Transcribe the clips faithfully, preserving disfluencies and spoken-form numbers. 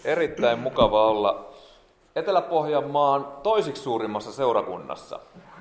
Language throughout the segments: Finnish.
Erittäin mukava olla Etelä-Pohjanmaan toisiksi suurimmassa seurakunnassa.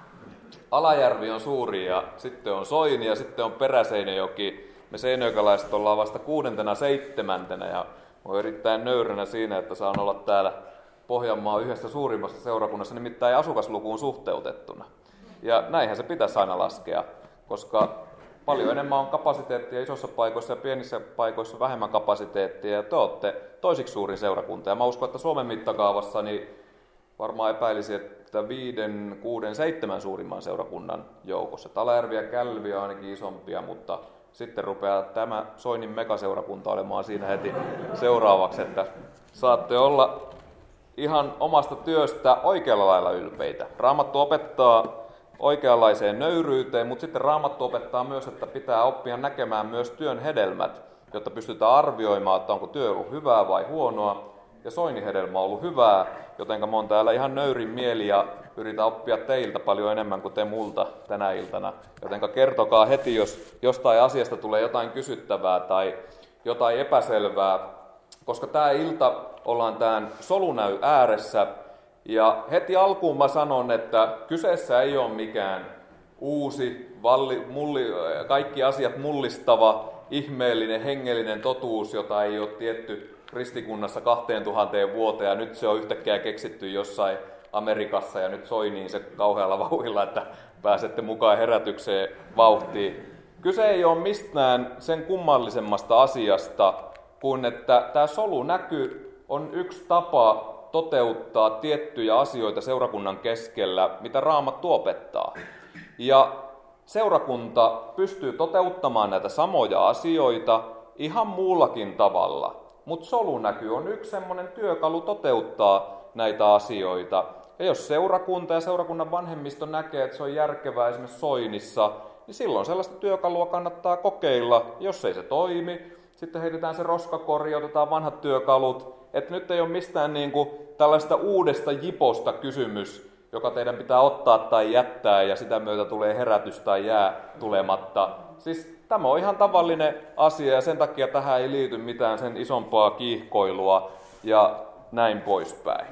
Alajärvi on suuri ja sitten on Soini ja sitten on Peräseinäjoki. Me seinäjokelaiset ollaan vasta kuudentena seitsemäntenä ja olen erittäin nöyränä siinä, että saan olla täällä Pohjanmaan yhdessä suurimmassa seurakunnassa, nimittäin asukaslukuun suhteutettuna. Ja näinhän se pitäisi aina laskea, koska paljon enemmän on kapasiteettia isossa paikoissa ja pienissä paikoissa vähemmän kapasiteettia. Ja te olette toisiksi suurin seurakunta. Ja mä uskon, että Suomen mittakaavassa niin varmaan epäilisi, että viiden, kuuden, seitsemän suurimman seurakunnan joukossa. Alajärvi ja Kälvi on ainakin isompia, mutta sitten rupeaa tämä Soinin megaseurakunta olemaan siinä heti seuraavaksi, että saatte olla ihan omasta työstä oikealla lailla ylpeitä. Raamattu opettaa oikeanlaiseen nöyryyteen, mutta sitten Raamattu opettaa myös, että pitää oppia näkemään myös työn hedelmät, jotta pystytään arvioimaan, että onko työ ollut hyvää vai huonoa. Ja Soinin hedelmä on ollut hyvää, jotenka mä oon täällä ihan nöyrin mieli ja yritän oppia teiltä paljon enemmän kuin te multa tänä iltana. Jotenka kertokaa heti, jos jostain asiasta tulee jotain kysyttävää tai jotain epäselvää, koska tää ilta ollaan tämän solunäy ääressä. Ja heti alkuun mä sanon, että kyseessä ei ole mikään uusi, valli, mulli, kaikki asiat mullistava, ihmeellinen, hengellinen totuus, jota ei ole tietty kristikunnassa kahteen tuhanteen vuoteen, ja nyt se on yhtäkkiä keksitty jossain Amerikassa, ja nyt soi niin se kauhealla vauhdilla, että pääsette mukaan herätykseen vauhtiin. Kyse ei ole mistään sen kummallisemmasta asiasta, kuin että tämä solunäky on yksi tapa toteuttaa tiettyjä asioita seurakunnan keskellä, mitä Raamattu opettaa. Ja seurakunta pystyy toteuttamaan näitä samoja asioita ihan muullakin tavalla. Mutta solunäky on yksi semmoinen työkalu toteuttaa näitä asioita. Ja jos seurakunta ja seurakunnan vanhemmisto näkee, että se on järkevää esimerkiksi Soinissa, niin silloin sellaista työkalua kannattaa kokeilla. Jos ei se toimi, sitten heitetään se roskakori, otetaan vanhat työkalut. Että nyt ei ole mistään niinku tällaista uudesta jiposta kysymys, joka teidän pitää ottaa tai jättää, ja sitä myötä tulee herätys tai jää tulematta. Siis tämä on ihan tavallinen asia, ja sen takia tähän ei liity mitään sen isompaa kiihkoilua ja näin poispäin.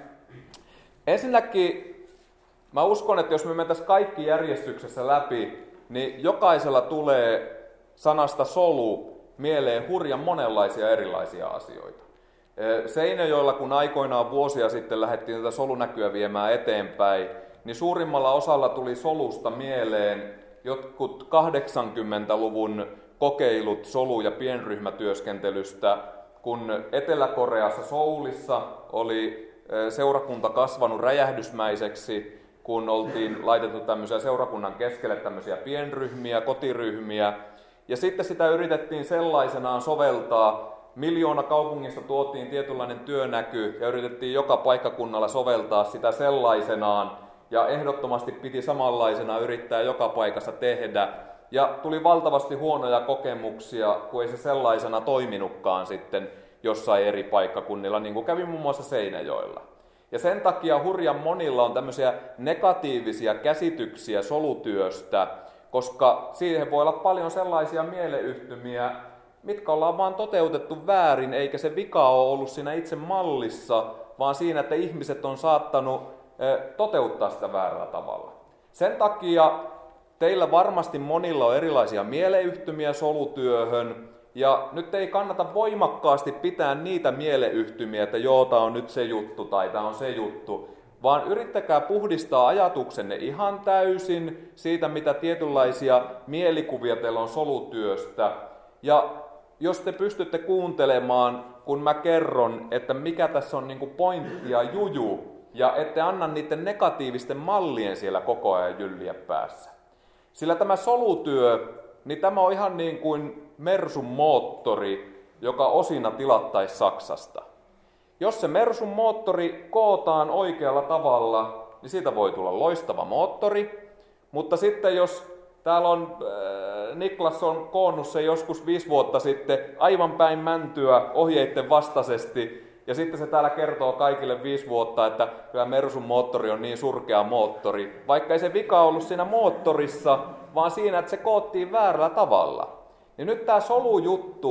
Ensinnäkin mä uskon, että jos me mentäisiin kaikki järjestyksessä läpi, niin jokaisella tulee sanasta solu mieleen hurjan monenlaisia erilaisia asioita. Seinäjoella, kun aikoinaan vuosia sitten lähdettiin tätä solunäkyä viemään eteenpäin, niin suurimmalla osalla tuli solusta mieleen jotkut kahdeksankymmentäluvun kokeilut solu- ja pienryhmätyöskentelystä, kun Etelä-Koreassa Soulissa oli seurakunta kasvanut räjähdysmäiseksi, kun oltiin laitettu tämmöisiä seurakunnan keskelle tämmöisiä pienryhmiä, kotiryhmiä, ja sitten sitä yritettiin sellaisenaan soveltaa. Miljoona kaupungista tuotiin tietynlainen työnäky ja yritettiin joka paikkakunnalla soveltaa sitä sellaisenaan. Ja ehdottomasti piti samanlaisena yrittää joka paikassa tehdä. Ja tuli valtavasti huonoja kokemuksia, kun ei se sellaisena toiminutkaan sitten jossain eri paikkakunnilla, niin kuin kävi muun muassa Seinäjoella. Ja sen takia hurjan monilla on tämmöisiä negatiivisia käsityksiä solutyöstä, koska siihen voi olla paljon sellaisia mieleyhtymiä, mitkä ollaan vaan toteutettu väärin, eikä se vika ole ollut siinä itse mallissa, vaan siinä, että ihmiset on saattanut toteuttaa sitä väärällä tavalla. Sen takia teillä varmasti monilla on erilaisia mieleyhtymiä solutyöhön, ja nyt ei kannata voimakkaasti pitää niitä mieleyhtymiä, että joo, tämä on nyt se juttu tai tämä on se juttu, vaan yrittäkää puhdistaa ajatuksenne ihan täysin siitä, mitä tietynlaisia mielikuvia teillä on solutyöstä. Ja jos te pystytte kuuntelemaan, kun mä kerron, että mikä tässä on niinku pointti ja juju, ja ette anna niiden negatiivisten mallien siellä koko ajan jylliä päässä. Sillä tämä solutyö, niin tämä on ihan niin kuin Mersun moottori, joka osina tilattaisi Saksasta. Jos se Mersun moottori kootaan oikealla tavalla, niin siitä voi tulla loistava moottori, mutta sitten jos täällä on, äh, Niklas on koonnut sen joskus viisi vuotta sitten aivan päin mäntyä ohjeiden vastaisesti, ja sitten se täällä kertoo kaikille viisi vuotta, että kyllä Mersun moottori on niin surkea moottori, vaikka ei se vika ollut siinä moottorissa, vaan siinä, että se koottiin väärällä tavalla. Ja nyt tämä solujuttu,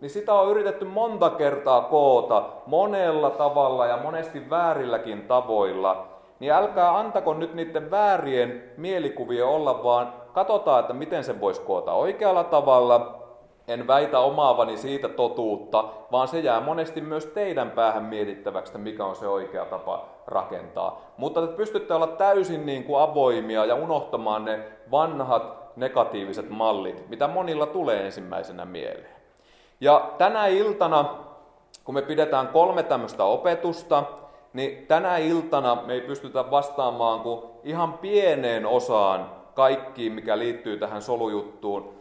niin sitä on yritetty monta kertaa koota monella tavalla ja monesti väärilläkin tavoilla. Niin älkää antako nyt niiden väärien mielikuvien olla, vaan katsotaan, että miten se voisi koota oikealla tavalla. En väitä omaavani siitä totuutta, vaan se jää monesti myös teidän päähän mietittäväksi, mikä on se oikea tapa rakentaa. Mutta te pystytte olla täysin niin kuin avoimia ja unohtamaan ne vanhat negatiiviset mallit, mitä monilla tulee ensimmäisenä mieleen. Ja tänä iltana, kun me pidetään kolme tämmöistä opetusta, niin tänä iltana me ei pystytä vastaamaan kuin ihan pieneen osaan kaikkiin, mikä liittyy tähän solujuttuun.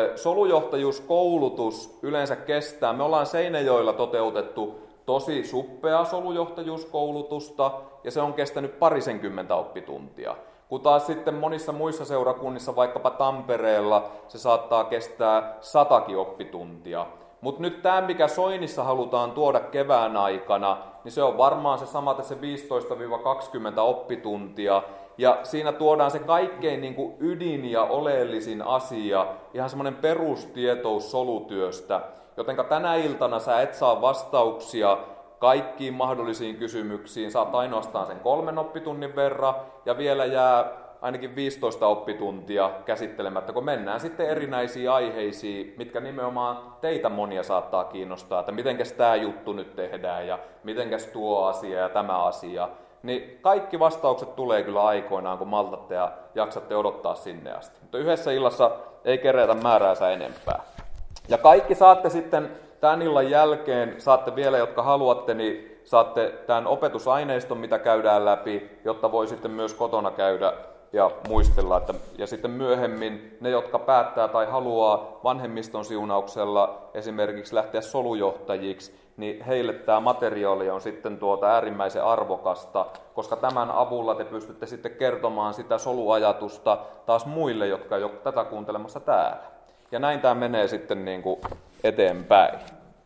Solujohtajuuskoulutus yleensä kestää. Me ollaan Seinäjoella toteutettu tosi suppea solujohtajuuskoulutusta, ja se on kestänyt parisenkymmentä oppituntia. Kun taas sitten monissa muissa seurakunnissa, vaikkapa Tampereella, se saattaa kestää satakin oppituntia. Mutta nyt tämä, mikä Soinissa halutaan tuoda kevään aikana, niin se on varmaan se sama tässä viisitoista kaksikymmentä oppituntia. Ja siinä tuodaan se kaikkein niin kuin ydin ja oleellisin asia, ihan semmoinen perustietous solutyöstä. Jotenka tänä iltana sä et saa vastauksia kaikkiin mahdollisiin kysymyksiin, saat ainoastaan sen kolmen oppitunnin verran, ja vielä jää ainakin viisitoista oppituntia käsittelemättä, kun mennään sitten erinäisiin aiheisiin, mitkä nimenomaan teitä monia saattaa kiinnostaa, että mitenkäs tämä juttu nyt tehdään, ja mitenkäs tuo asia ja tämä asia. Niin kaikki vastaukset tulee kyllä aikoinaan, kun maltatte ja jaksatte odottaa sinne asti. Mutta yhdessä illassa ei kerätä määräänsä enempää. Ja kaikki saatte sitten tämän illan jälkeen, saatte vielä, jotka haluatte, niin saatte tämän opetusaineiston, mitä käydään läpi, jotta voi sitten myös kotona käydä ja muistella. Että, ja sitten myöhemmin ne, jotka päättää tai haluaa vanhemmiston siunauksella esimerkiksi lähteä solujohtajiksi, niin heille tämä materiaali on sitten tuota äärimmäisen arvokasta, koska tämän avulla te pystytte sitten kertomaan sitä soluajatusta taas muille, jotka ei ole tätä kuuntelemassa täällä. Ja näin tämä menee sitten niin kuin eteenpäin.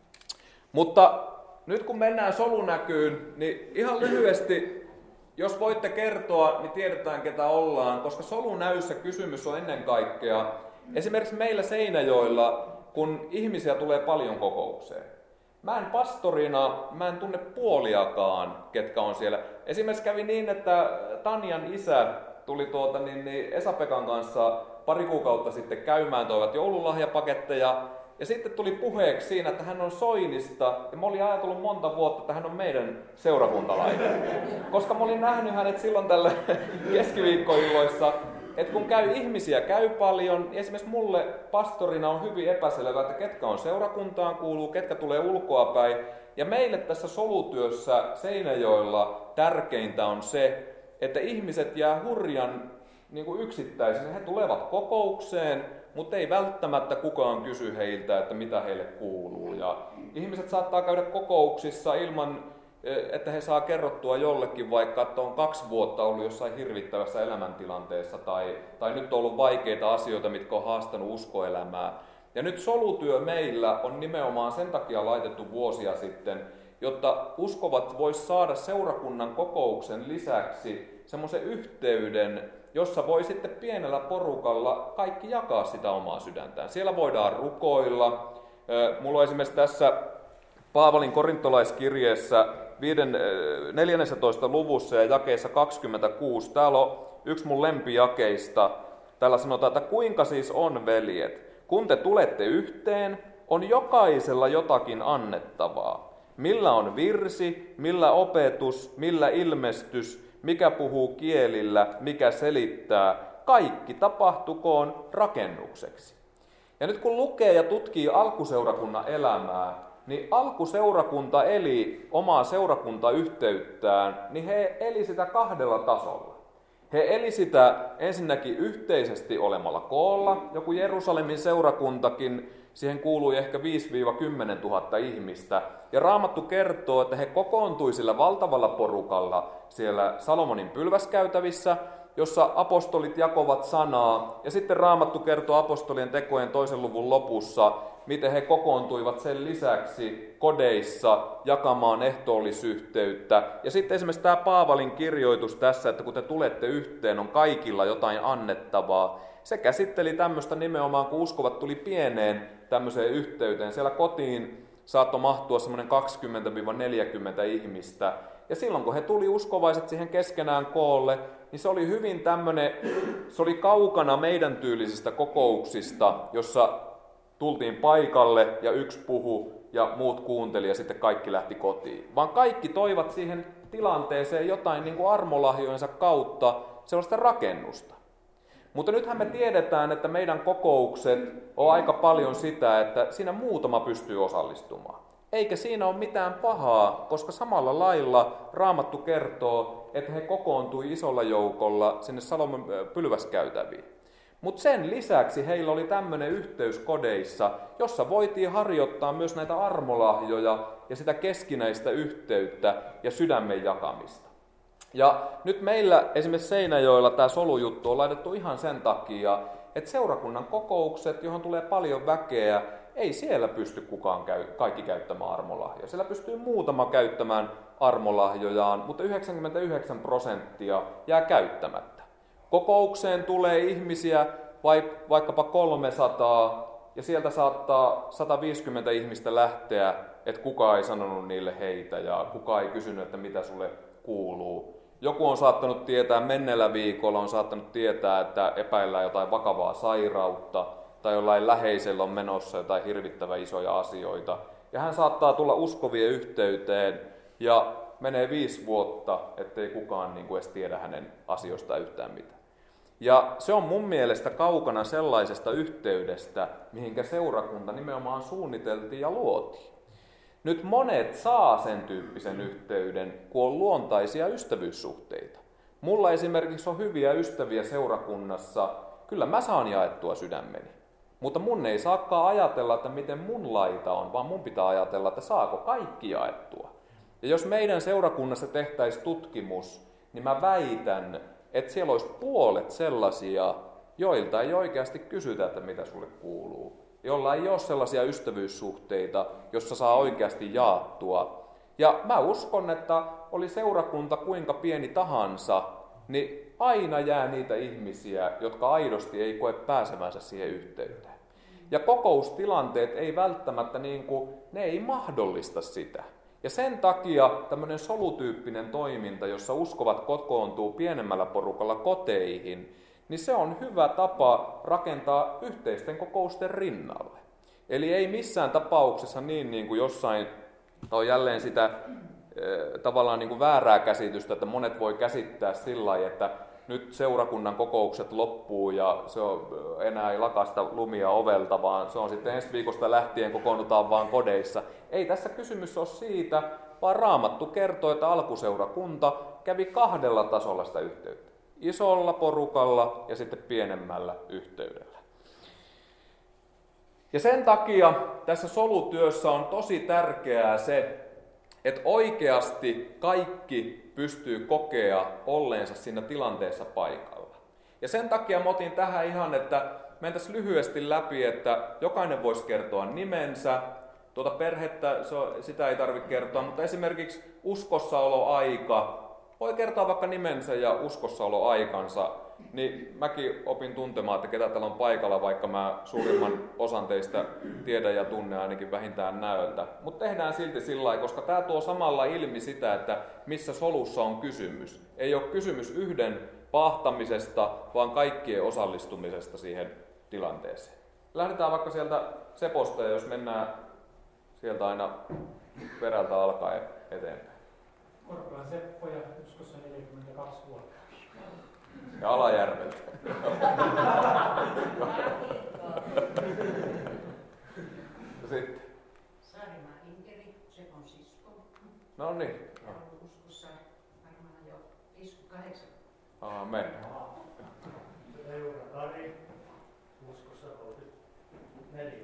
Mutta nyt kun mennään solunäkyyn, niin ihan lyhyesti, jos voitte kertoa, niin tiedetään ketä ollaan, koska solunäyssä kysymys on ennen kaikkea esimerkiksi meillä Seinäjoella, kun ihmisiä tulee paljon kokoukseen. Mä en pastorina, mä en tunne puoliakaan, ketkä on siellä. Esimerkiksi kävi niin, että Tanjan isä tuli tuota, niin, niin Esa-Pekan kanssa pari kuukautta sitten käymään, toivat joululahjapaketteja. Ja sitten tuli puheeksi siinä, että hän on Soinista, ja mä olin ajatellut monta vuotta, että hän on meidän seurakuntalainen. Koska mä olin nähnyt hänet silloin tällä keskiviikkoilloissa, että kun käy ihmisiä käy paljon, niin esimerkiksi mulle pastorina on hyvin epäselvää, että ketkä on seurakuntaan kuuluu, ketkä tulee ulkoapäin. Ja meille tässä solutyössä Seinäjoella tärkeintä on se, että ihmiset jää hurjan niin kuin yksittäisenä. He tulevat kokoukseen, mutta ei välttämättä kukaan kysy heiltä, että mitä heille kuuluu. Ja ihmiset saattaa käydä kokouksissa ilman, että he saa kerrottua jollekin, vaikka että on kaksi vuotta ollut jossain hirvittävässä elämäntilanteessa tai, tai nyt on ollut vaikeita asioita, mitkä on haastanut uskoelämää. Ja nyt solutyö meillä on nimenomaan sen takia laitettu vuosia sitten, jotta uskovat vois saada seurakunnan kokouksen lisäksi semmoisen yhteyden, jossa voi sitten pienellä porukalla kaikki jakaa sitä omaa sydäntään. Siellä voidaan rukoilla. Mulla on esimerkiksi tässä Paavalin korintolaiskirjeessä neljännentoista luvussa ja jakeessa kaksikymmentäkuusi. Täällä on yksi mun lempijakeista. Täällä sanotaan, että kuinka siis on, veljet? Kun te tulette yhteen, on jokaisella jotakin annettavaa. Millä on virsi, millä opetus, millä ilmestys, mikä puhuu kielillä, mikä selittää, kaikki tapahtukoon rakennukseksi. Ja nyt kun lukee ja tutkii alkuseurakunnan elämää, niin alkuseurakunta eli omaa seurakuntayhteyttään, niin he eli sitä kahdella tasolla. He eli sitä ensinnäkin yhteisesti olemalla koolla, joku Jerusalemin seurakuntakin, siihen kuului ehkä viisi kymmenen tuhatta ihmistä. Ja Raamattu kertoo, että he kokoontui sillä valtavalla porukalla siellä Salomonin pylväskäytävissä, jossa apostolit jakovat sanaa. Ja sitten Raamattu kertoo apostolien tekojen toisen luvun lopussa, miten he kokoontuivat sen lisäksi kodeissa jakamaan ehtoollisyhteyttä. Ja sitten esimerkiksi tämä Paavalin kirjoitus tässä, että kun te tulette yhteen, on kaikilla jotain annettavaa. Se käsitteli tämmöistä nimenomaan, kun uskovat tuli pieneen tämmöiseen yhteyteen. Siellä kotiin saattoi mahtua semmoinen kaksikymmentä neljäkymmentä ihmistä. Ja silloin kun he tuli uskovaiset siihen keskenään koolle, niin se oli hyvin tämmöinen, se oli kaukana meidän tyylisistä kokouksista, jossa tultiin paikalle ja yksi puhu ja muut kuunteli ja sitten kaikki lähti kotiin. Vaan kaikki toivat siihen tilanteeseen jotain niin kuin armolahjojensa kautta sellaista rakennusta. Mutta nythän me tiedetään, että meidän kokoukset on aika paljon sitä, että siinä muutama pystyy osallistumaan. Eikä siinä ole mitään pahaa, koska samalla lailla Raamattu kertoo, että he kokoontui isolla joukolla sinne Salomon pylväskäytäviin. Mutta sen lisäksi heillä oli tämmöinen yhteys kodeissa, jossa voitiin harjoittaa myös näitä armolahjoja ja sitä keskinäistä yhteyttä ja sydämen jakamista. Ja nyt meillä esimerkiksi Seinäjoella tämä solujuttu on laitettu ihan sen takia, että seurakunnan kokoukset, johon tulee paljon väkeä, ei siellä pysty kukaan käy, kaikki käyttämään armolahjoja. Siellä pystyy muutama käyttämään armolahjojaan, mutta yhdeksänkymmentäyhdeksän prosenttia jää käyttämättä. Kokoukseen tulee ihmisiä vaikkapa kolmesataa, ja sieltä saattaa sata viisikymmentä ihmistä lähteä, että kukaan ei sanonut niille heitä, ja kukaan ei kysynyt, että mitä sulle kuuluu. Joku on saattanut tietää, menneellä viikolla on saattanut tietää, että epäillään jotain vakavaa sairautta, tai jollain läheisellä on menossa jotain hirvittävän isoja asioita. Ja hän saattaa tulla uskovien yhteyteen, ja menee viisi vuotta, ettei kukaan niin kuin edes tiedä hänen asioistaan yhtään mitään. Ja se on mun mielestä kaukana sellaisesta yhteydestä, mihinkä seurakunta nimenomaan suunniteltiin ja luotiin. Nyt monet saa sen tyyppisen yhteyden, kun on luontaisia ystävyyssuhteita. Mulla esimerkiksi on hyviä ystäviä seurakunnassa, kyllä mä saan jaettua sydämeni. Mutta mun ei saakaan ajatella, että miten mun laita on, vaan mun pitää ajatella, että saako kaikki jaettua. Ja jos meidän seurakunnassa tehtäisiin tutkimus, niin mä väitän, että siellä olisi puolet sellaisia, joilta ei oikeasti kysytä, että mitä sulle kuuluu. Jolla ei ole sellaisia ystävyyssuhteita, jossa saa oikeasti jaattua. Ja mä uskon, että oli seurakunta kuinka pieni tahansa, niin aina jää niitä ihmisiä, jotka aidosti ei koe pääsevänsä siihen yhteyteen. Ja kokoustilanteet ei välttämättä, niin kuin, ne ei mahdollista sitä. Ja sen takia tämmöinen solutyyppinen toiminta, jossa uskovat kokoontuu pienemmällä porukalla koteihin, niin se on hyvä tapa rakentaa yhteisten kokousten rinnalle. Eli ei missään tapauksessa niin, niin kuin jossain, on jälleen sitä eh, tavallaan niin kuin väärää käsitystä, että monet voi käsittää sillä lailla, että nyt seurakunnan kokoukset loppuu ja se on, enää ei lakasta lumia ovelta, vaan se on sitten ensi viikosta lähtien kokoonnutaan vaan kodeissa. Ei tässä kysymys ole siitä, vaan Raamattu kertoo, että alkuseurakunta kävi kahdella tasolla sitä yhteyttä. Isolla porukalla ja sitten pienemmällä yhteydellä. Ja sen takia tässä solutyössä on tosi tärkeää se, että oikeasti kaikki pystyy kokea olleensa siinä tilanteessa paikalla. Ja sen takia mä otin tähän ihan, että mentäisiin lyhyesti läpi, että jokainen voisi kertoa nimensä. Tuota perhettä, sitä ei tarvitse kertoa, mutta esimerkiksi uskossaoloaika. Voi kertoa vaikka nimensä ja uskossaoloaikansa. Niin mäkin opin tuntemaan, että ketä täällä on paikalla, vaikka mä suurimman osan teistä tiedän ja tunne ainakin vähintään näöltä. Mutta tehdään silti sillä lailla, koska tämä tuo samalla ilmi sitä, että missä solussa on kysymys. Ei ole kysymys yhden pahtamisesta, vaan kaikkien osallistumisesta siihen tilanteeseen. Lähdetään vaikka sieltä Seposta, ja jos mennään sieltä aina perältä alkaen eteenpäin. Korpelan Seppo ja uskossa neljäkymmentäkaksi vuotta. Ja Alajärveltä. Sitten. Saarimaa Inkeri, Sepon sisko. No niin. Ja ollut uskossa varmaan jo viisikymmentäkahdeksan. Aamen. Eura Kari, uskossa kolmekymmentäneljä.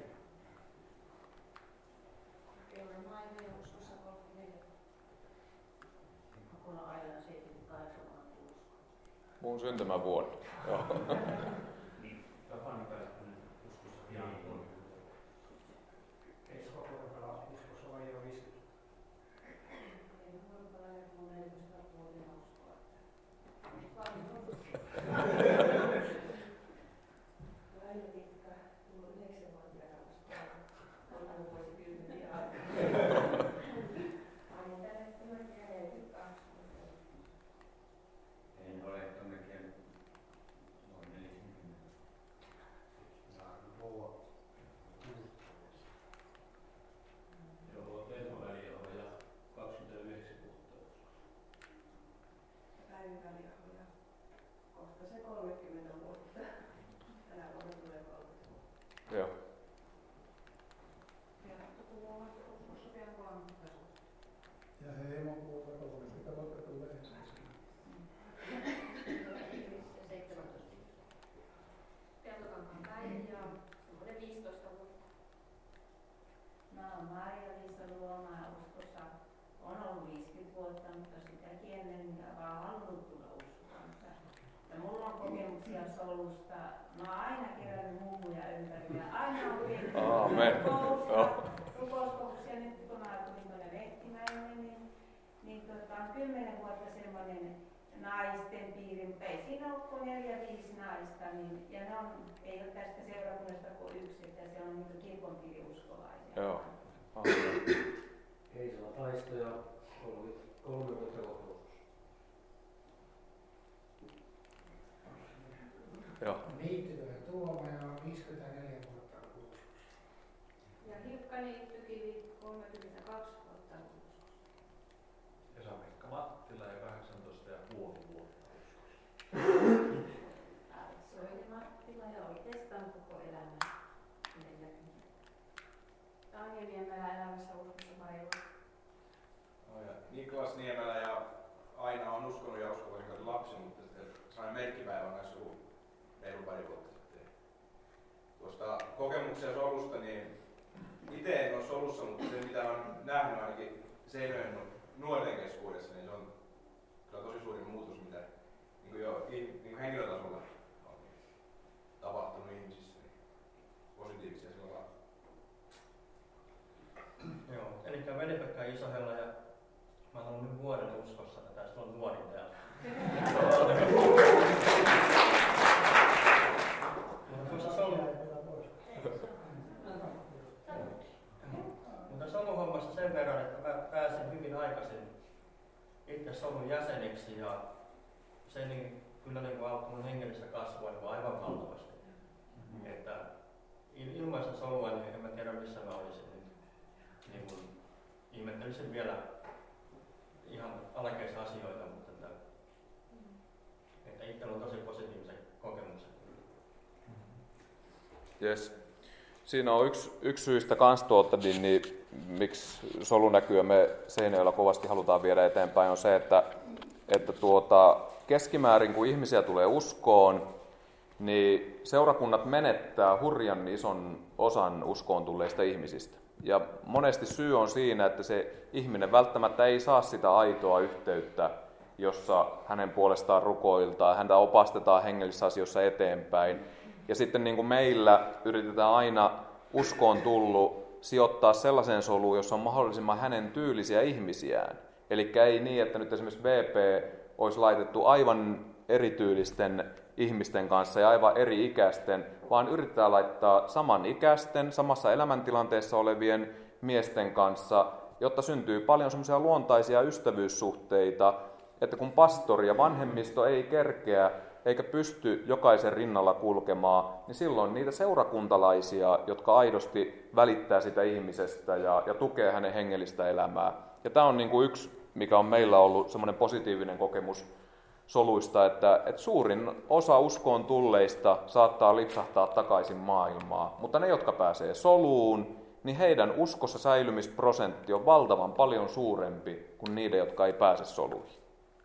Eura Maija ja uskossa kolmekymmentäneljä. Hakuna Aila seitsemänkymmentäkahdeksan usko. Mun syntymävuonna. Joo. Tapani Päättänen, uskossa pian kolmekymmentä. Esko Korpela, uskossa vajaa viisikymmentä. Eino Korpela ja mun neljätoistavuotiaana uskoa. Laila Tikka, mulla on yhdeksänvuotiaana uskoa. Peltokankaan Päivi ja semmoinen viisitoista vuotta. No, Maija-Liisa Luoma uskossa on ollut viisikymmentä vuotta, mutta sitäkin ennen minä vaan halunnut tulla uskoon. Ja mulla on kokemuksia solusta. Mä oon aina kerännyt mummuja ympärillä. Aina on tehty rukouskoulussa. Ja nyt kun mä tulin tuonne Lehtimäelle, niin, niin tota, on kymmenen vuotta semmoinen naisten piiri. Ei siinä ole kuin neljä, viisi naista. Niin, ja ne on, ei ole tästä seurakunnasta kuin yksi, että se on niin kirkon piiriuskolaisia. Joo. Heisala Taisto ja kolme vuotta koulutus. Joo. Niittyvä Tuoma ja viisikymmentäneljä vuotta uskossa. Ja Hilkka Niittykivi kolmekymmentäkaksi vuotta uskossa. Esa-Pekka Mattila ja kahdeksantoista ja puoli vuotta uskossa. Soini Mattila ja oikeastaan koko elämä. Tanja Niemelä elämässä uskossa pari vuotta. No ja Niklas Niemelä ja Aina on uskonut ja uskovaisen kanssa lapsi, mutta sitten sain merkkipäivän kanssa reilu pari vuotta sitten. Tuosta kokemuksia solusta, niin itse en ole solussa, mutta se mitä on nähnyt ainakin Seinäjoen nuorten keskuudessa, niin se on kyllä tosi suuri muutos, mitä niin kuin jo niin kuin henkilötasolla on tapahtunut ihmisissä. Niin positiivisia sillä lailla. Joo, eli Veli-Pekka Isohella ja mä olen nyt vuoden uskossa, että tästä on nuorin täällä. Mutta soluhommassa sen verran, että mä pääsin hyvin aikaisin itse solun jäseneksi ja se niin, kyllä niin auttoi mun hengellistä kasvua niin aivan valtavasti. Mm-hmm. Että ilman sitä solua niin en mä tiedä missä mä olisin nyt. Niin kun ihmettelisin vielä ihan alkeisia asioita, mutta että, että itsellä on tosi positiivisen kokemuksen. Yes. Siinä on yksi, yksi syistä kans tuolta, niin, niin miksi solunäkyä me Seinäjoella kovasti halutaan viedä eteenpäin, on se, että, että tuota, keskimäärin kun ihmisiä tulee uskoon, niin seurakunnat menettää hurjan ison osan uskoon tulleista ihmisistä. Ja monesti syy on siinä, että se ihminen välttämättä ei saa sitä aitoa yhteyttä, jossa hänen puolestaan rukoiltaan, häntä opastetaan hengellisissä asioissa eteenpäin. Ja sitten niin kuin meillä yritetään aina uskoon tullut sijoittaa sellaiseen soluun, jossa on mahdollisimman hänen tyylisiä ihmisiään. Eli ei niin, että nyt esimerkiksi V P olisi laitettu aivan erityylisten ihmisten kanssa ja aivan eri ikäisten, vaan yritetään laittaa samanikäisten, samassa elämäntilanteessa olevien miesten kanssa, jotta syntyy paljon semmoisia luontaisia ystävyyssuhteita, että kun pastori ja vanhemmisto ei kerkeä eikä pysty jokaisen rinnalla kulkemaan, niin silloin niitä seurakuntalaisia, jotka aidosti välittää sitä ihmisestä ja, ja tukee hänen hengellistä elämää. Ja tämä on niin kuin yksi, mikä on meillä ollut semmoinen positiivinen kokemus soluista, että, että suurin osa uskoon tulleista saattaa lipsahtaa takaisin maailmaan, mutta ne, jotka pääsee soluun, niin heidän uskossa säilymisprosentti on valtavan paljon suurempi kuin niiden, jotka ei pääse soluihin.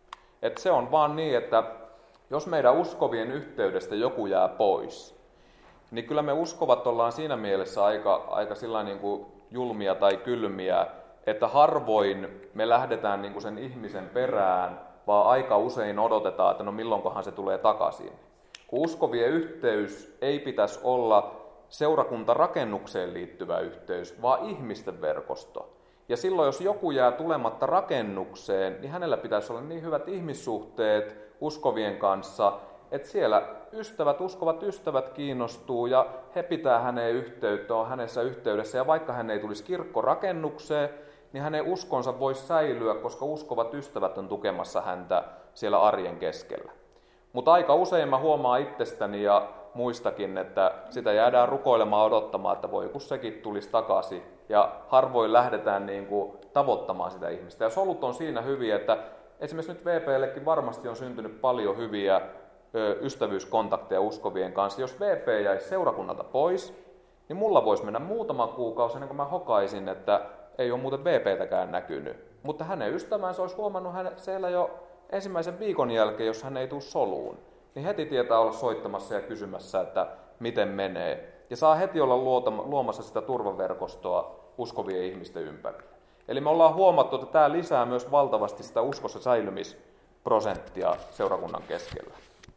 Et se on vaan niin, että jos meidän uskovien yhteydestä joku jää pois, niin kyllä me uskovat ollaan siinä mielessä aika, aika sillä niin kuin julmia tai kylmiä, että harvoin me lähdetään niin kuin sen ihmisen perään, vaan aika usein odotetaan, että no milloinkohan se tulee takaisin. Kun uskovien yhteys ei pitäisi olla seurakuntarakennukseen liittyvä yhteys, vaan ihmisten verkosto. Ja silloin, jos joku jää tulematta rakennukseen, niin hänellä pitäisi olla niin hyvät ihmissuhteet uskovien kanssa, että siellä ystävät, uskovat ystävät kiinnostuu ja he pitää häneen yhteyttä, on hänessä yhteydessä. Ja vaikka hän ei tulisi kirkkorakennukseen, niin hänen uskonsa voisi säilyä, koska uskovat ystävät on tukemassa häntä siellä arjen keskellä. Mutta aika usein mä huomaan itsestäni ja muistakin, että sitä jäädään rukoilemaan odottamaan, että voi kun sekin tulisi takaisin. Ja harvoin lähdetään niin kuin tavoittamaan sitä ihmistä. Ja solut on siinä hyviä, että esimerkiksi nyt V P:llekin varmasti on syntynyt paljon hyviä ö, ystävyyskontakteja uskovien kanssa. Jos V P jäisi seurakunnalta pois, niin mulla voisi mennä muutama kuukausi ennen kuin mä hokaisin, että ei ole muuten V P:täkään näkynyt. Mutta hänen ystävänsä olisi huomannut hän siellä jo ensimmäisen viikon jälkeen, jos hän ei tule soluun. Niin heti tietää olla soittamassa ja kysymässä, että miten menee. Ja saa heti olla luomassa sitä turvaverkostoa uskovien ihmisten ympärille. Eli me ollaan huomattu, että tämä lisää myös valtavasti sitä uskossa säilymisprosenttia seurakunnan keskellä.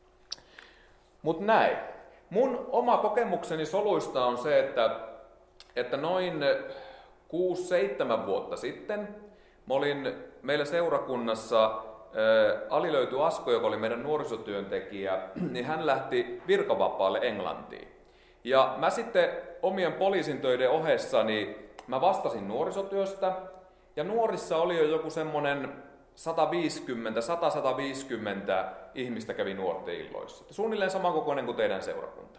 Mutta näin. Mun oma kokemukseni soluista on se, että, että noin kuusi seitsemän vuotta sitten mä olin meillä seurakunnassa ä, Alilöyty Asko, joka oli meidän nuorisotyöntekijä, niin hän lähti virkavapaalle Englantiin. Ja mä sitten omien poliisin töiden ohessa, niin mä vastasin nuorisotyöstä, ja nuorissa oli jo joku semmoinen sata viisikymmentä sata viisikymmentä ihmistä kävi nuorten illoissa. Suunnilleen samankokoinen kuin teidän seurakunta.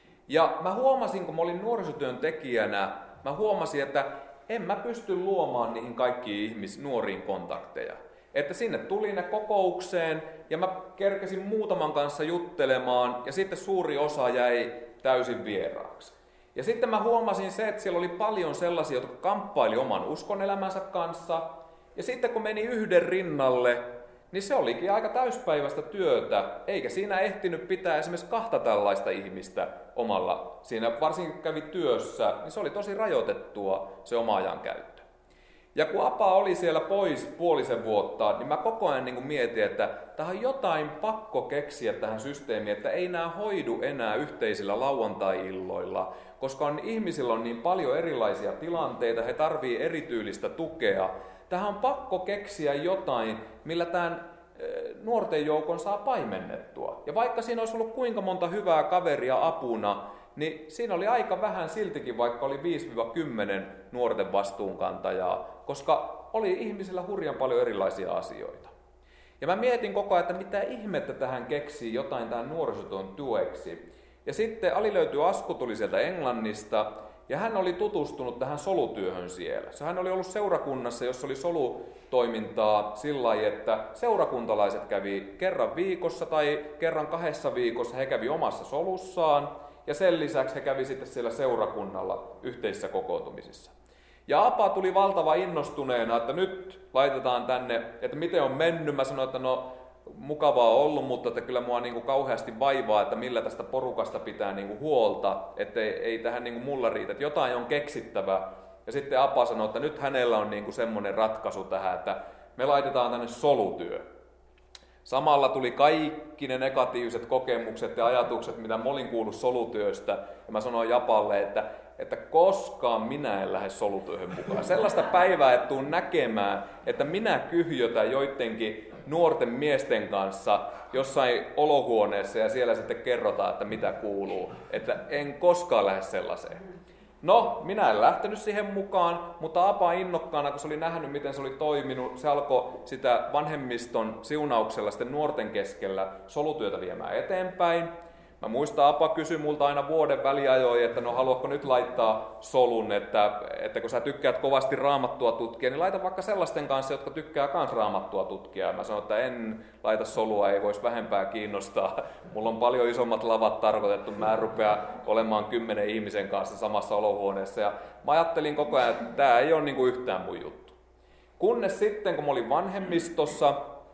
Ja mä huomasin, kun mä olin nuorisotyön tekijänä, mä huomasin, että en mä pysty luomaan niihin kaikkiin ihmis nuoriin kontakteja. Että sinne tuli ne kokoukseen, ja mä kerkesin muutaman kanssa juttelemaan, ja sitten suuri osa jäi täysin vieraaksi. Ja sitten mä huomasin se, että siellä oli paljon sellaisia, jotka kamppaili oman uskonelämänsä kanssa. Ja sitten kun meni yhden rinnalle, niin se olikin aika täyspäiväistä työtä, eikä siinä ehtinyt pitää esimerkiksi kahta tällaista ihmistä omalla. Siinä varsinkin kun kävi työssä, niin se oli tosi rajoitettua se oma ajan käyttö. Ja kun Apa oli siellä pois puolisen vuotta, niin mä koko ajan niin kuin mietin, että tähän on jotain pakko keksiä tähän systeemiin, että ei nämä hoidu enää yhteisillä lauantai-illoilla, koska on, ihmisillä on niin paljon erilaisia tilanteita, he tarvii erityylistä tukea. Tähän on pakko keksiä jotain, millä tämän nuorten joukon saa paimennettua. Ja vaikka siinä olisi ollut kuinka monta hyvää kaveria apuna, niin siinä oli aika vähän siltikin, vaikka oli viisi kymmenen nuorten vastuunkantajaa, koska oli ihmisillä hurjan paljon erilaisia asioita. Ja mä mietin koko ajan, että mitä ihmettä tähän keksii jotain tähän nuorisotyön tueksi. Ja sitten Alilöyty Asku tuli sieltä Englannista, ja hän oli tutustunut tähän solutyöhön siellä. Hän oli ollut seurakunnassa, jossa oli solutoimintaa sillä lailla, että seurakuntalaiset kävi kerran viikossa tai kerran kahdessa viikossa, he kävi omassa solussaan, ja sen lisäksi he kävi sitten siellä seurakunnalla yhteisissä kokoontumisissa. Ja Apa tuli valtava innostuneena, että nyt laitetaan tänne, että miten on mennyt. Mä sanoin, että no mukavaa on ollut, mutta että kyllä mua niin kuin kauheasti vaivaa, että millä tästä porukasta pitää niin kuin huolta, että ei, ei tähän niin kuin mulla riitä, että jotain on keksittävä. Ja sitten Apa sanoi, että nyt hänellä on niin kuin semmoinen ratkaisu tähän, että me laitetaan tänne solutyö. Samalla tuli kaikki ne negatiiviset kokemukset ja ajatukset, mitä mä olin kuullut solutyöstä. Ja mä sanoin Japalle, että, että koskaan minä en lähde solutyöhön mukaan. Sellaista päivää et tuu näkemään, että minä kyhjötän joidenkin nuorten miesten kanssa jossain olohuoneessa ja siellä sitten kerrotaan, että mitä kuuluu. Että en koskaan lähde sellaiseen. No, minä en lähtenyt siihen mukaan, mutta Apa innokkaana, kun se oli nähnyt, miten se oli toiminut, se alkoi sitä vanhemmiston siunauksella sitten nuorten keskellä solutyötä viemään eteenpäin. Mä muistan, Apa kysyi multa aina vuoden väliajoin, että no haluatko nyt laittaa solun, että, että kun sä tykkäät kovasti raamattua tutkia, niin laita vaikka sellaisten kanssa, jotka tykkää kans raamattua tutkia. Mä sanoin, että en laita solua, ei voisi vähempää kiinnostaa. Mulla on paljon isommat lavat tarkoitettu, mä en rupea olemaan kymmenen ihmisen kanssa samassa olohuoneessa. Ja mä ajattelin koko ajan, että tää ei ole niinku yhtään mun juttu. Kunnes sitten, kun mä olin vanhemmistossa,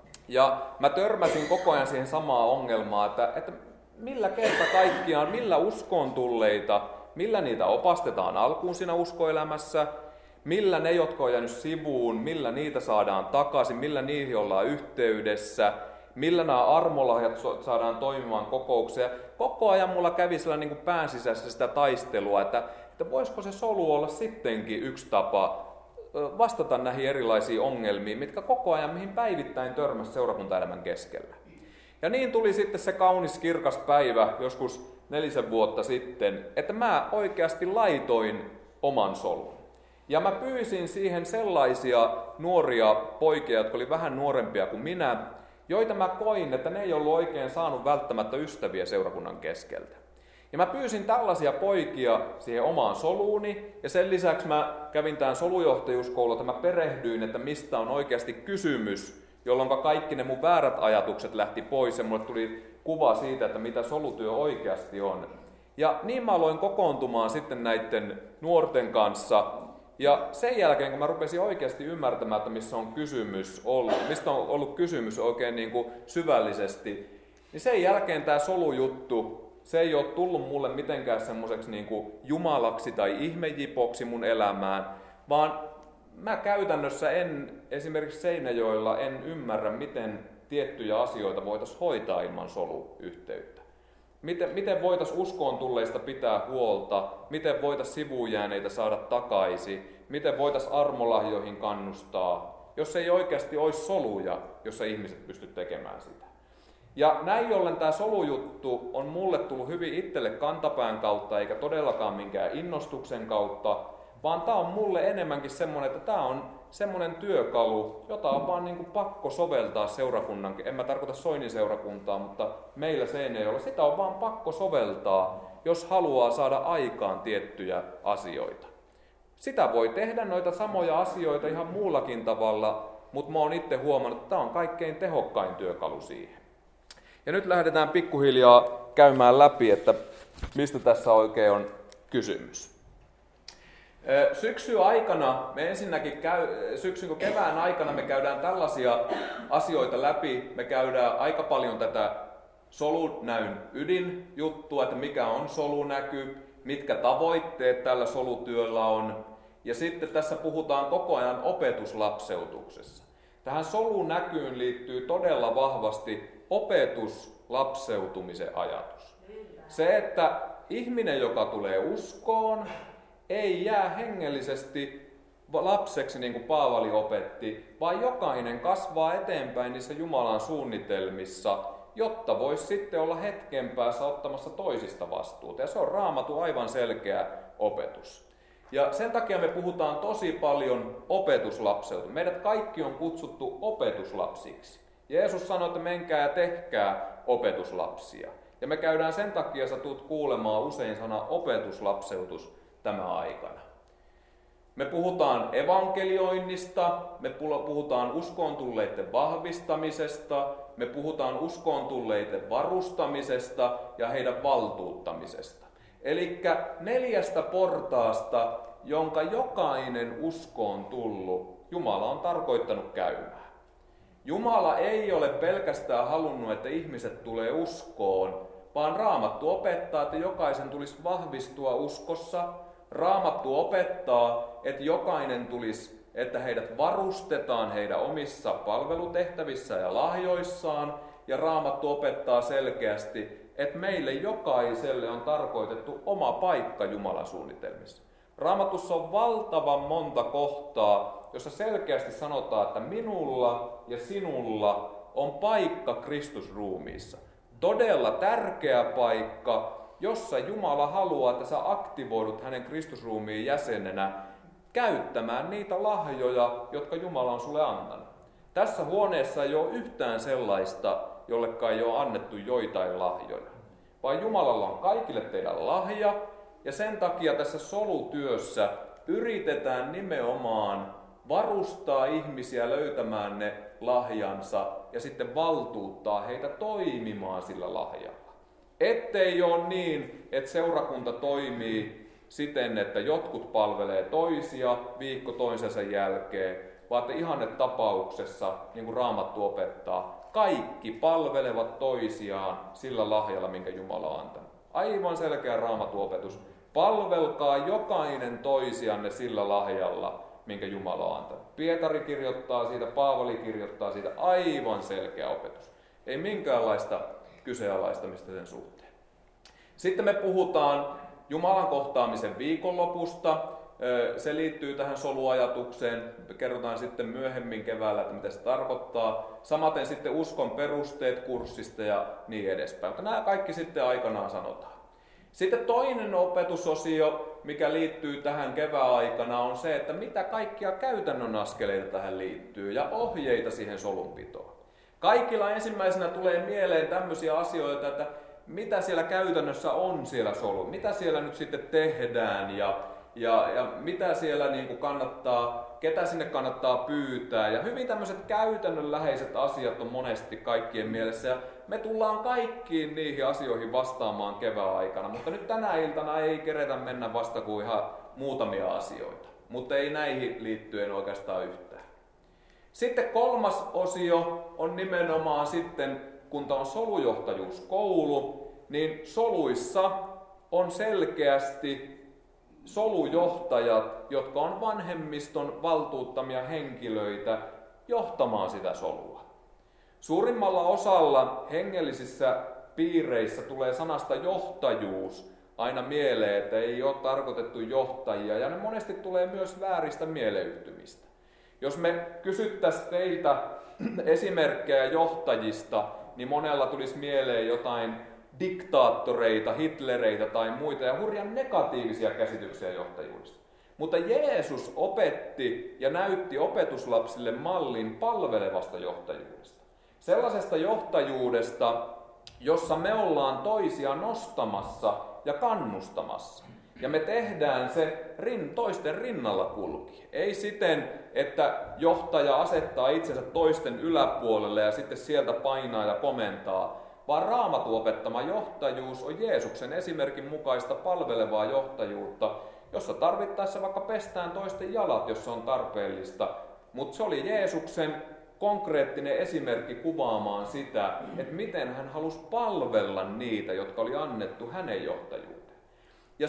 ja mä törmäsin koko ajan siihen samaan ongelmaan, että, että millä kerta kaikkiaan, millä uskoon tulleita, millä niitä opastetaan alkuun siinä uskoelämässä, millä ne, jotka on jäänyt sivuun, millä niitä saadaan takaisin, millä niihin ollaan yhteydessä, millä nämä armolahjat saadaan toimimaan kokouksia. Koko ajan mulla kävi sellainen niin kuin pään sisässä sitä taistelua, että, että voisiko se solu olla sittenkin yksi tapa vastata näihin erilaisiin ongelmiin, mitkä koko ajan mihin päivittäin törmäsi seurakuntaelämän keskellä. Ja niin tuli sitten se kaunis kirkas päivä joskus nelisen vuotta sitten, että mä oikeasti laitoin oman solun. Ja mä pyysin siihen sellaisia nuoria poikia, jotka oli vähän nuorempia kuin minä, joita mä koin, että ne ei ollut oikein saanut välttämättä ystäviä seurakunnan keskeltä. Ja mä pyysin tällaisia poikia siihen omaan soluuni, ja sen lisäksi mä kävin tämän solujohtajuuskoulun, että mä perehdyin, että mistä on oikeasti kysymys, jolloin kaikki ne mun väärät ajatukset lähti pois ja mulle tuli kuva siitä, että mitä solutyö oikeasti on. Ja niin mä aloin kokoontumaan sitten näiden nuorten kanssa Ja sen jälkeen, kun mä rupesin oikeasti ymmärtämään, että missä on kysymys ollut, mistä on ollut kysymys oikein niin kuin syvällisesti, niin sen jälkeen tämä solujuttu, se ei ole tullut mulle mitenkään semmoiseksi niin kuin jumalaksi tai ihmejipoksi mun elämään, vaan mä käytännössä en, esimerkiksi Seinäjoella, en ymmärrä, miten tiettyjä asioita voitaisiin hoitaa ilman soluyhteyttä. Miten, miten voitaisiin uskoon tulleista pitää huolta, miten voitaisiin sivujääneitä saada takaisin, miten voitaisiin armolahjoihin kannustaa, jos ei oikeasti olisi soluja, jossa ihmiset pystyvät tekemään sitä. Ja näin ollen tämä solujuttu on mulle tullut hyvin itselle kantapään kautta, eikä todellakaan minkään innostuksen kautta, vaan tämä on mulle enemmänkin semmoinen, että tämä on semmoinen työkalu, jota on vaan niin kuin pakko soveltaa seurakunnan, en mä tarkoita Soinin seurakuntaa, mutta meillä Seinäjoella, sitä on vaan pakko soveltaa, jos haluaa saada aikaan tiettyjä asioita. Sitä voi tehdä noita samoja asioita ihan muullakin tavalla, mutta mä oon itse huomannut, että tämä on kaikkein tehokkain työkalu siihen. Ja nyt lähdetään pikkuhiljaa käymään läpi, että mistä tässä oikein on kysymys. Syksyn aikana, me ensinnäkin käy, syksyn kuin kevään aikana me käydään tällaisia asioita läpi. Me käydään aika paljon tätä solunäyn ydinjuttua, että mikä on solunäky, mitkä tavoitteet tällä solutyöllä on. Ja sitten tässä puhutaan koko ajan opetuslapseutuksessa. Tähän solunäkyyn liittyy todella vahvasti opetuslapseutumisen ajatus. Se, että ihminen, joka tulee uskoon, ei jää hengellisesti lapseksi, niin kuin Paavali opetti, vaan jokainen kasvaa eteenpäin niissä Jumalan suunnitelmissa, jotta voisi sitten olla hetken päässä ottamassa toisista vastuuta. Ja se on Raamatun aivan selkeä opetus. Ja sen takia me puhutaan tosi paljon opetuslapselta. Meidät kaikki on kutsuttu opetuslapsiksi. Jeesus sanoi, että menkää ja tehkää opetuslapsia. Ja me käydään sen takia, sä tulet kuulemaan usein sana opetuslapseutus tämä aikana. Me puhutaan evankelioinnista, me puhutaan uskoon tulleiden vahvistamisesta, me puhutaan uskoon tulleiden varustamisesta ja heidän valtuuttamisesta. Eli neljästä portaasta, jonka jokainen uskoon tullut Jumala on tarkoittanut käymään. Jumala ei ole pelkästään halunnut, että ihmiset tulee uskoon, vaan Raamattu opettaa, että jokaisen tulisi vahvistua uskossa. Raamattu opettaa, että jokainen tulisi, että heidät varustetaan heidän omissa palvelutehtävissä ja lahjoissaan. Ja Raamattu opettaa selkeästi, että meille jokaiselle on tarkoitettu oma paikka Jumalan suunnitelmissa. Raamatussa on valtavan monta kohtaa, jossa selkeästi sanotaan, että minulla ja sinulla on paikka Kristusruumiissa. Todella tärkeä paikka, jossa Jumala haluaa, että sä aktivoidut hänen Kristusruumiin jäsenenä käyttämään niitä lahjoja, jotka Jumala on sulle antanut. Tässä huoneessa ei ole yhtään sellaista, jollekka ei ole annettu joitain lahjoja, vaan Jumalalla on kaikille teidän lahja, ja sen takia tässä solutyössä yritetään nimenomaan varustaa ihmisiä löytämään ne lahjansa ja sitten valtuuttaa heitä toimimaan sillä lahjalla. Ettei ole niin, että seurakunta toimii siten, että jotkut palvelee toisia viikko toisensa jälkeen, vaan että ihannetapauksessa, niin kuin Raamattu opettaa, kaikki palvelevat toisiaan sillä lahjalla, minkä Jumala on antanut. Aivan selkeä Raamatun opetus. Palvelkaa jokainen toisianne sillä lahjalla, minkä Jumala on antanut. Pietari kirjoittaa siitä, Paavali kirjoittaa siitä, aivan selkeä opetus. Ei minkäänlaista kyseenalaistamista sen suhteen. Sitten me puhutaan Jumalan kohtaamisen viikonlopusta. Se liittyy tähän soluajatukseen. Kerrotaan sitten myöhemmin keväällä, että mitä se tarkoittaa. Samaten sitten uskon perusteet kurssista ja niin edespäin. Mutta nämä kaikki sitten aikanaan sanotaan. Sitten toinen opetusosio, mikä liittyy tähän kevääaikana, on se, että mitä kaikkia käytännön askeleita tähän liittyy ja ohjeita siihen solunpitoon. Kaikilla ensimmäisenä tulee mieleen tämmöisiä asioita, että mitä siellä käytännössä on siellä solu, mitä siellä nyt sitten tehdään ja, ja, ja mitä siellä niin kuin kannattaa, ketä sinne kannattaa pyytää. Ja hyvin tämmöiset käytännönläheiset asiat on monesti kaikkien mielessä ja me tullaan kaikkiin niihin asioihin vastaamaan kevään aikana, mutta nyt tänä iltana ei keretä mennä vasta kuin ihan muutamia asioita. mutta ei näihin liittyen oikeastaan yhtään. Sitten kolmas osio on nimenomaan sitten, kun tämä on solujohtajuuskoulu, niin soluissa on selkeästi solujohtajat, jotka on vanhemmiston valtuuttamia henkilöitä johtamaan sitä solua. Suurimmalla osalla hengellisissä piireissä tulee sanasta johtajuus aina mieleen, että ei ole tarkoitettu johtajia, ja ne monesti tulee myös vääristä mieleyhtymistä. Jos me kysyttäisiin teiltä esimerkkejä johtajista, niin monella tulisi mieleen jotain diktaattoreita, hitlereitä tai muita, ja hurjan negatiivisia käsityksiä johtajuudesta. Mutta Jeesus opetti ja näytti opetuslapsille mallin palvelevasta johtajuudesta. Sellaisesta johtajuudesta, jossa me ollaan toisia nostamassa ja kannustamassa. Ja me tehdään se rin, toisten rinnalla kulki. Ei siten, että johtaja asettaa itsensä toisten yläpuolelle ja sitten sieltä painaa ja komentaa, vaan Raamatun opettama johtajuus on Jeesuksen esimerkin mukaista palvelevaa johtajuutta, jossa tarvittaessa vaikka pestään toisten jalat, jos se on tarpeellista. Mutta se oli Jeesuksen konkreettinen esimerkki kuvaamaan sitä, että miten hän halusi palvella niitä, jotka oli annettu hänen johtajuuteen. Ja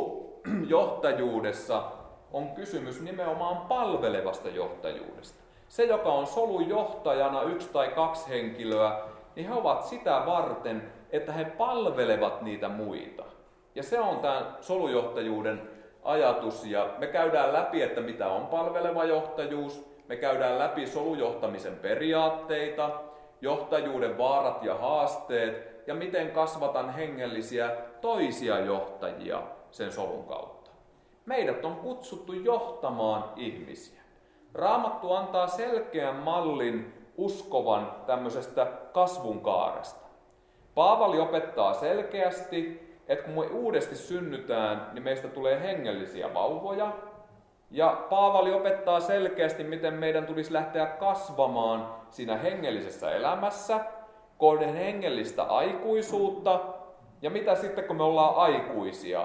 solujohtajuudessa on kysymys nimenomaan palvelevasta johtajuudesta. Se, joka on solujohtajana yksi tai kaksi henkilöä, niin he ovat sitä varten, että he palvelevat niitä muita. Ja se on tämä solujohtajuuden ajatus, ja me käydään läpi, että mitä on palveleva johtajuus. Me käydään läpi solujohtamisen periaatteita, johtajuuden vaarat ja haasteet, ja miten kasvatan hengellisiä toisia johtajia sen solun kautta. Meidät on kutsuttu johtamaan ihmisiä. Raamattu antaa selkeän mallin uskovan tämmöisestä kasvunkaaresta. Paavali opettaa selkeästi, että kun me uudesti synnytään, niin meistä tulee hengellisiä vauvoja. Ja Paavali opettaa selkeästi, miten meidän tulisi lähteä kasvamaan siinä hengellisessä elämässä, kohden hengellistä aikuisuutta, ja mitä sitten kun me ollaan aikuisia?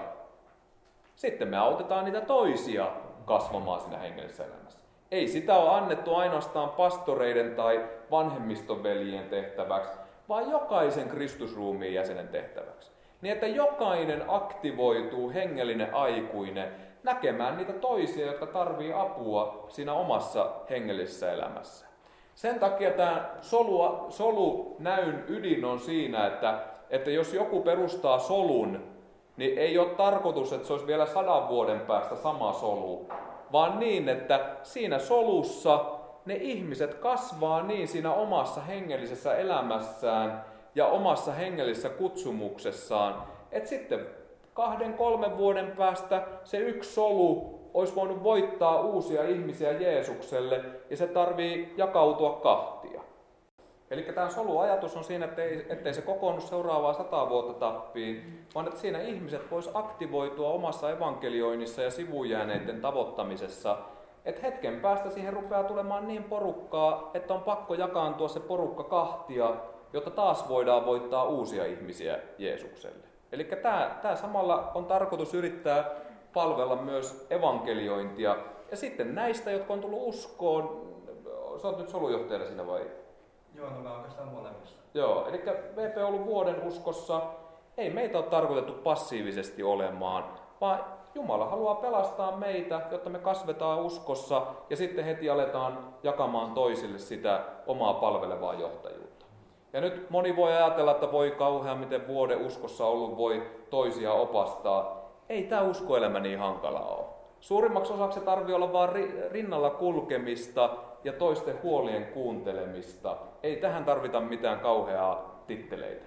Sitten me autetaan niitä toisia kasvamaan siinä hengellisessä elämässä. Ei sitä ole annettu ainoastaan pastoreiden tai vanhemmistonveljien tehtäväksi, vaan jokaisen Kristusruumiin jäsenen tehtäväksi. Niin että jokainen aktivoituu hengellinen aikuinen näkemään niitä toisia, jotka tarvii apua siinä omassa hengellisessä elämässä. Sen takia tämä solu, solunäyn ydin on siinä, että, että jos joku perustaa solun, niin ei ole tarkoitus, että se olisi vielä sadan vuoden päästä sama solu, vaan niin, että siinä solussa ne ihmiset kasvaa niin siinä omassa hengellisessä elämässään ja omassa hengellisessä kutsumuksessaan, että sitten kahden, kolmen vuoden päästä se yksi solu olisi voinut voittaa uusia ihmisiä Jeesukselle, ja se tarvii jakautua kahtia. Eli tämä soluajatus on siinä, ettei, ettei se kokoonnu seuraavaa sataa vuotta tappiin, vaan että siinä ihmiset vois aktivoitua omassa evankelioinnissa ja sivujääneiden tavoittamisessa, että hetken päästä siihen rupeaa tulemaan niin porukkaa, että on pakko jakaantua se porukka kahtia, jotta taas voidaan voittaa uusia ihmisiä Jeesukselle. Eli tämä, tämä samalla on tarkoitus yrittää palvella myös evankeliointia. Ja sitten näistä, jotka on tullut uskoon, sä oot nyt solujohtajana siinä vai? Joo, no mä oikeastaan molemmissa. Joo, eli V P on ollut vuoden uskossa. Ei meitä ole tarkoitettu passiivisesti olemaan, vaan Jumala haluaa pelastaa meitä, jotta me kasvetaan uskossa ja sitten heti aletaan jakamaan toisille sitä omaa palvelevaa johtajuutta. Ja nyt moni voi ajatella, että voi kauhean miten vuoden uskossa ollut voi toisia opastaa. Ei tämä uskoelämä niin hankala ole. Suurimmaksi osaksi se tarvii olla vaan rinnalla kulkemista ja toisten huolien kuuntelemista. Ei tähän tarvita mitään kauheaa titteleitä.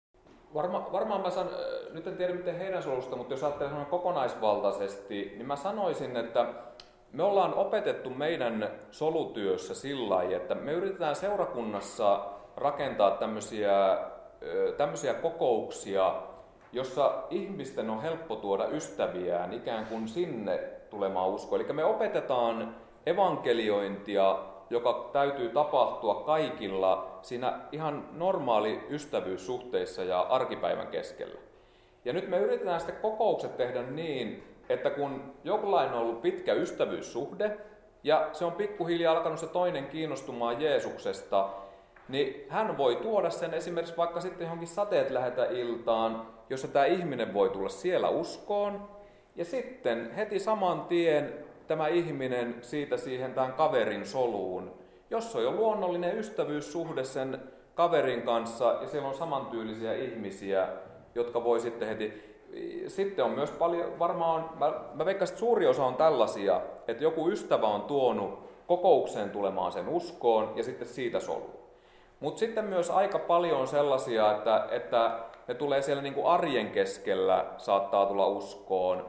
Varma, varmaan mä san, nyt en tiedä miten heidän solusta, mutta jos ajattelee kokonaisvaltaisesti, niin mä sanoisin, että me ollaan opetettu meidän solutyössä sillä lailla, että me yritetään seurakunnassa rakentaa tämmöisiä, tämmöisiä kokouksia, jossa ihmisten on helppo tuoda ystäviään ikään kuin sinne tulemaan uskoon. Eli me opetetaan evankeliointia, joka täytyy tapahtua kaikilla siinä ihan normaali ystävyyssuhteissa ja arkipäivän keskellä. Ja nyt me yritetään sitten kokoukset tehdä niin, että kun jollain on ollut pitkä ystävyyssuhde, ja se on pikkuhiljaa alkanut se toinen kiinnostumaan Jeesuksesta, niin hän voi tuoda sen esimerkiksi vaikka sitten johonkin sateet lähetä iltaan, jossa tämä ihminen voi tulla siellä uskoon, ja sitten heti saman tien tämä ihminen siitä siihen tämän kaverin soluun, jos on jo luonnollinen ystävyyssuhde sen kaverin kanssa, ja siellä on samantyylisiä ihmisiä, jotka voi sitten heti... Sitten on myös paljon, varmaan, mä, mä veikkaan, että suuri osa on tällaisia, että joku ystävä on tuonut kokoukseen tulemaan sen uskoon, ja sitten siitä soluun. Mutta sitten myös aika paljon on sellaisia, että, että ne tulee siellä niin kuin arjen keskellä, saattaa tulla uskoon.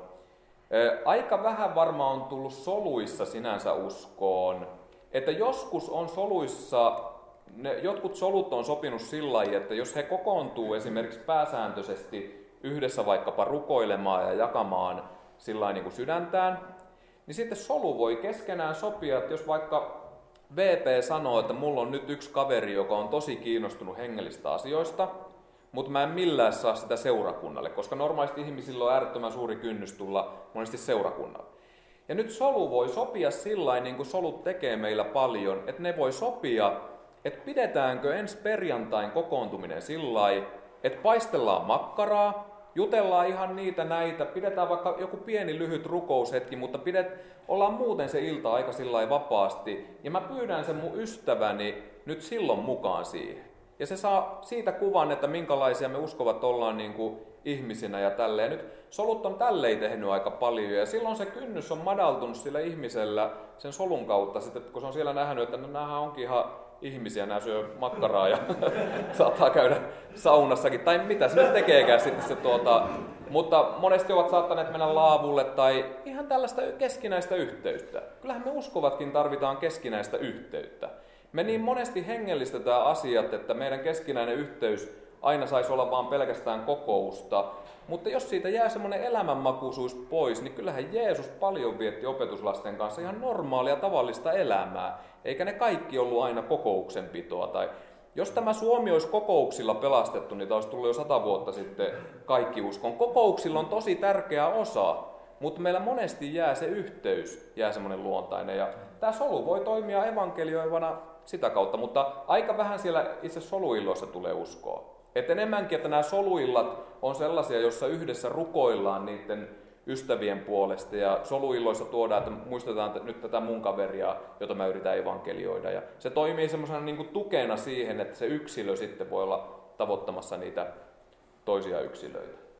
Aika vähän varmaan on tullut soluissa sinänsä uskoon. Että joskus on soluissa, ne, jotkut solut on sopinut sillä lailla, että jos he kokoontuu esimerkiksi pääsääntöisesti yhdessä vaikkapa rukoilemaan ja jakamaan sillä niin kuin sydäntään, niin sitten solu voi keskenään sopia, että jos vaikka V P sanoo, että mulla on nyt yksi kaveri, joka on tosi kiinnostunut hengellistä asioista, mutta mä en millään saa sitä seurakunnalle, koska normaalisti ihmisillä on äärettömän suuri kynnys tulla monesti seurakunnalle. Ja nyt solu voi sopia sillä niin kuin solut tekee meillä paljon, että ne voi sopia, että pidetäänkö ensi perjantain kokoontuminen sillä että paistellaan makkaraa, jutellaan ihan niitä näitä, pidetään vaikka joku pieni lyhyt rukoushetki, mutta pidet, ollaan muuten se ilta aika sillä vapaasti. Ja mä pyydän sen mun ystäväni nyt silloin mukaan siihen. Ja se saa siitä kuvan, että minkälaisia me uskovat ollaan niin kuin ihmisinä ja tälleen. Nyt solut on tälleen tehnyt aika paljon ja silloin se kynnys on madaltunut sillä ihmisellä sen solun kautta, sitten, kun se on siellä nähnyt, että no, nämähän onkin ihan ihmisiä, nämä syö makkaraa ja saattaa käydä saunassakin, tai mitä se nyt tekeekään sitten se tuota. Mutta monesti ovat saattaneet mennä laavulle tai ihan tällaista keskinäistä yhteyttä. Kyllähän me uskovatkin tarvitaan keskinäistä yhteyttä. Me niin monesti hengellistetään asiat, että meidän keskinäinen yhteys aina saisi olla vaan pelkästään kokousta. Mutta jos siitä jää semmoinen elämänmakuisuus pois, niin kyllähän Jeesus paljon vietti opetuslasten kanssa ihan normaalia tavallista elämää. Eikä ne kaikki ollut aina kokouksenpitoa. Tai jos tämä Suomi olisi kokouksilla pelastettu, niin tämä olisi tullut jo sata vuotta sitten kaikki uskon. Kokouksilla on tosi tärkeä osa, mutta meillä monesti jää se yhteys, jää semmoinen luontainen. Ja tämä solu voi toimia evankelioivana sitä kautta, mutta aika vähän siellä itse soluilloissa tulee uskoa. Et enemmänkin, että nämä soluillat on sellaisia, joissa yhdessä rukoillaan niiden ystävien puolesta ja soluilloissa tuodaan, että muistetaan nyt tätä mun kaveria, jota mä yritän evankelioida. Ja se toimii semmoisena niin kuin tukena siihen, että se yksilö sitten voi olla tavoittamassa niitä toisia yksilöitä.